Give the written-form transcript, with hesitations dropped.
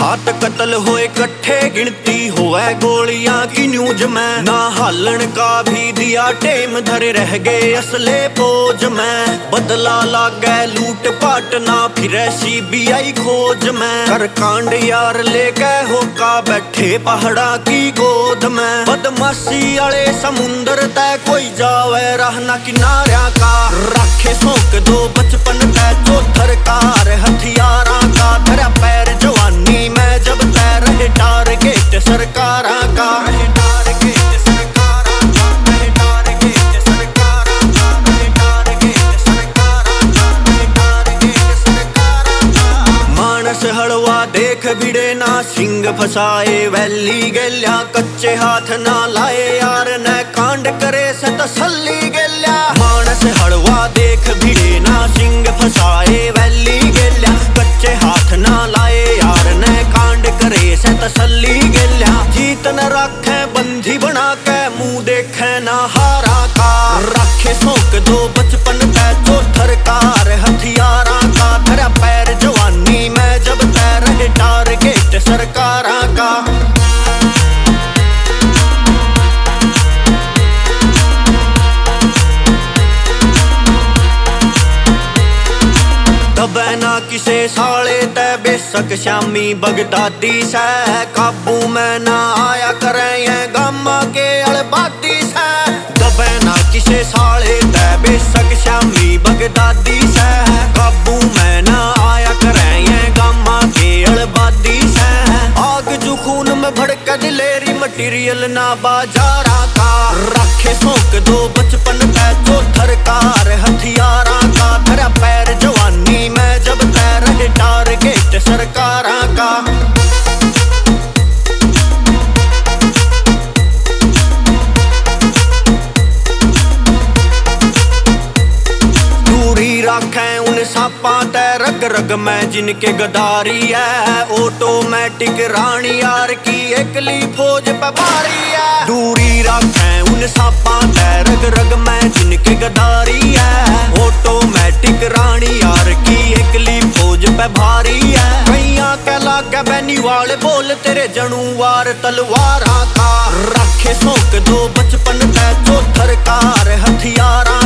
सात कत्ल होए इकट्ठे गिनती होए गोलियां की न्यूज में। ना हालन का भी दिया टेम धरे रह गए असले फौज में। बदला लागे लूट पाट ना फिरे CBI खोज में। कर कांड यार लेके होका बैठे पहाड़ा की गोद में। बदमाशी आले समुंदर तय कोई जावे रहना किनारा का। रखे शौक दो बचपन तय चौथर कार हथियारा का। धरा पैर जवानी में जब तय रहे टारगेट सरकारा का। मानस हलवा देख भिड़े ना सिंह फसाए वैली गेल्या। कच्चे हाथ ना लाए यार न कांड करे से तसल्ली गेल्या। मानस हलवा देख भिड़े ना सिंह फसाए वैली गेल्या। कच्चे हाथ ना लाए यार न कांड करे से तसल्ली गेल्या। जीत न राखे बंधी बना के मुंह देखे ना हारा का। रखे शौक दो बचपन पे चौथर कार हथियारा का। धरा पैर जवानी में जब तय रहे टारगेट सरकारा का। दबे ना किसे साले तय बेशक श्यामी बगदादी से। काबू में ना आया करे ये गामा के अलबादी से। दबे ना किसे साले तय बेशक श्यामी बगदादी से। काबू में ना आया करे ये गामा के अलबादी से। आग जो खून में भड़क दिलेरी मटीरियल ना बाजारा का। रखे शौक दो बचपन पे चौथर कार हथियारा का। धरा पैर जवानी में जब तय रहे टारगेट सरकारा का। दूरी रखें उन सांपा तय रग रग में जिनके गदारी है। ऑटोमेटिक रानी यार की एकली फौज पे भारी है। दूरी रखें उन सांपा तय रग रग में जिनके गदारी है। ऑटोमेटिक रानी यार की एकली फौज पे भारी है। कैया के लागे बैनी वाले बोल तेरे जनुवार तलवारा का। रखे शौक दो बचपन तय चौथर कार हथियारा